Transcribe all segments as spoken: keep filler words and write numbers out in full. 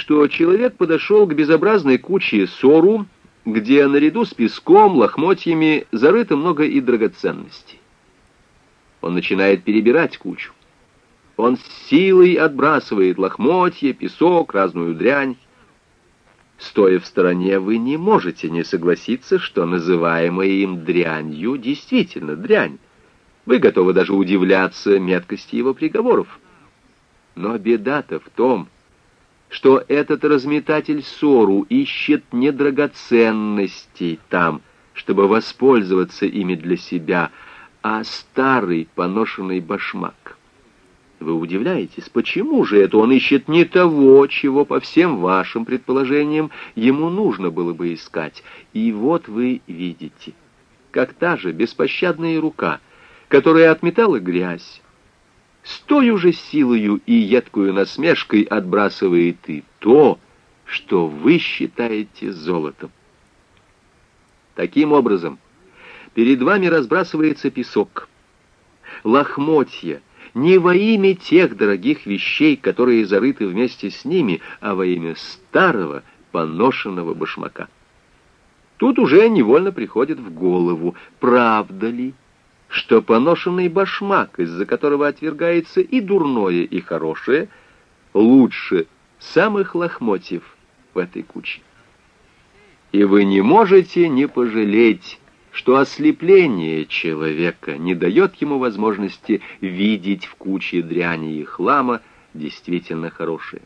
что человек подошел к безобразной куче сору, где наряду с песком, лохмотьями зарыто много и драгоценностей. Он начинает перебирать кучу. Он с силой отбрасывает лохмотья, песок, разную дрянь. Стоя в стороне, вы не можете не согласиться, что называемая им дрянью действительно дрянь. Вы готовы даже удивляться меткости его приговоров. Но беда-то в том, что этот разметатель сору ищет не драгоценностей там, чтобы воспользоваться ими для себя, а старый поношенный башмак. Вы удивляетесь, почему же это он ищет не того, чего, по всем вашим предположениям, ему нужно было бы искать? И вот вы видите, как та же беспощадная рука, которая отметала грязь, с той же силою и едкую насмешкой отбрасывает и то, что вы считаете золотом. Таким образом, перед вами разбрасывается песок, лохмотья, не во имя тех дорогих вещей, которые зарыты вместе с ними, а во имя старого поношенного башмака. Тут уже невольно приходит в голову, правда ли, что поношенный башмак, из-за которого отвергается и дурное, и хорошее, лучше самых лохмотьев в этой куче. И вы не можете не пожалеть, что ослепление человека не дает ему возможности видеть в куче дряни и хлама действительно хорошее.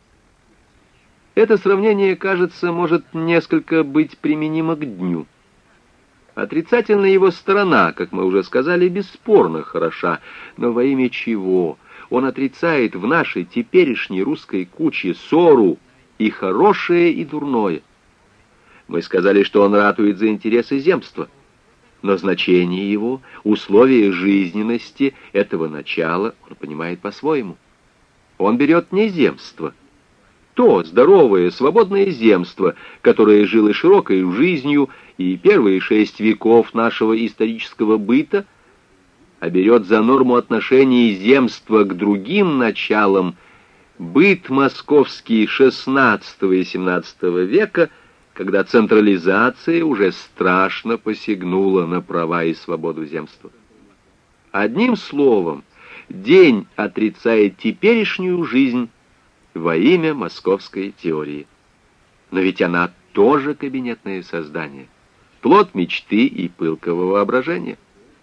Это сравнение, кажется, может несколько быть применимо к дню. Отрицательная его сторона, как мы уже сказали, бесспорно хороша, но во имя чего он отрицает в нашей теперешней русской куче сору и хорошее, и дурное? Мы сказали, что он ратует за интересы земства. Но значение его, условия жизненности этого начала он понимает по-своему. Он берет не земство, то здоровое, свободное земство, которое жило широкой жизнью и первые шесть веков нашего исторического быта, а берет за норму отношений земства к другим началам быт московский шестнадцатого и семнадцатого века, когда централизация уже страшно посягнула на права и свободу земства. Одним словом, день отрицает теперешнюю жизнь во имя московской теории. Но ведь она тоже кабинетное создание, плод мечты и пылкого воображения.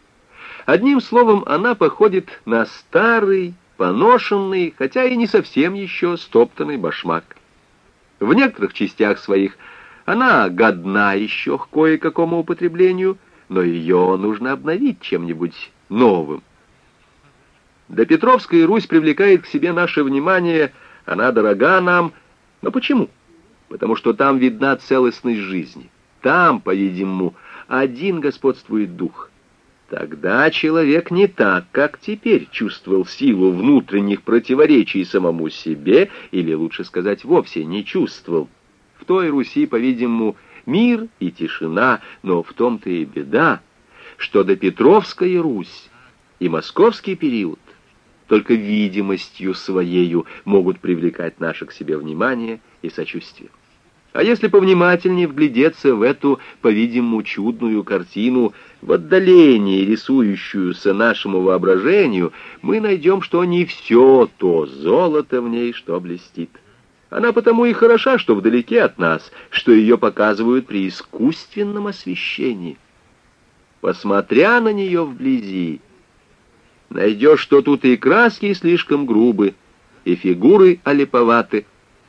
Одним словом, она походит на старый, поношенный, хотя и не совсем еще стоптанный башмак. В некоторых частях своих она годна еще к кое-какому употреблению, но ее нужно обновить чем-нибудь новым. Допетровская Русь привлекает к себе наше внимание, она дорога нам. Но почему? Потому что там видна целостность жизни. Там, по-видимому, один господствует дух. Тогда человек не так, как теперь, чувствовал силу внутренних противоречий самому себе, или, лучше сказать, вовсе не чувствовал. В той Руси, по-видимому, мир и тишина, но в том-то и беда, что допетровская Русь и московский период только видимостью своею могут привлекать наше к себе внимание и сочувствие. А если повнимательнее вглядеться в эту, по-видимому, чудную картину, в отдалении рисующуюся нашему воображению, мы найдем, что не все то золото в ней, что блестит. Она потому и хороша, что вдалеке от нас, что ее показывают при искусственном освещении. Посмотря на нее вблизи, найдешь, что тут и краски слишком грубы, и фигуры олиповаты,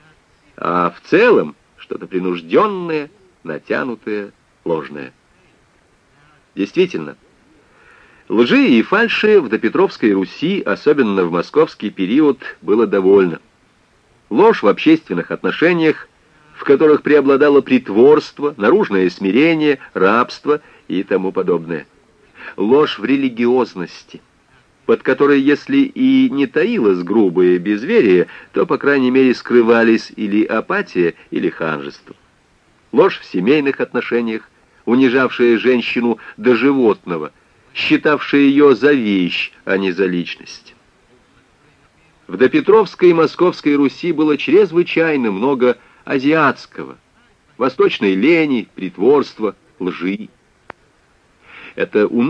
а в целом что-то принужденное, натянутое, ложное. Действительно, лжи и фальши в допетровской Руси, особенно в московский период, было довольно. Ложь в общественных отношениях, в которых преобладало притворство, наружное смирение, рабство и тому подобное. Ложь в религиозности, под которой, если и не таилось грубое безверие, то, по крайней мере, скрывались или апатия, или ханжество. Ложь в семейных отношениях, унижавшая женщину до животного, считавшая ее за вещь, а не за личность. В допетровской и московской Руси было чрезвычайно много азиатского, восточной лени, притворства, лжи. Это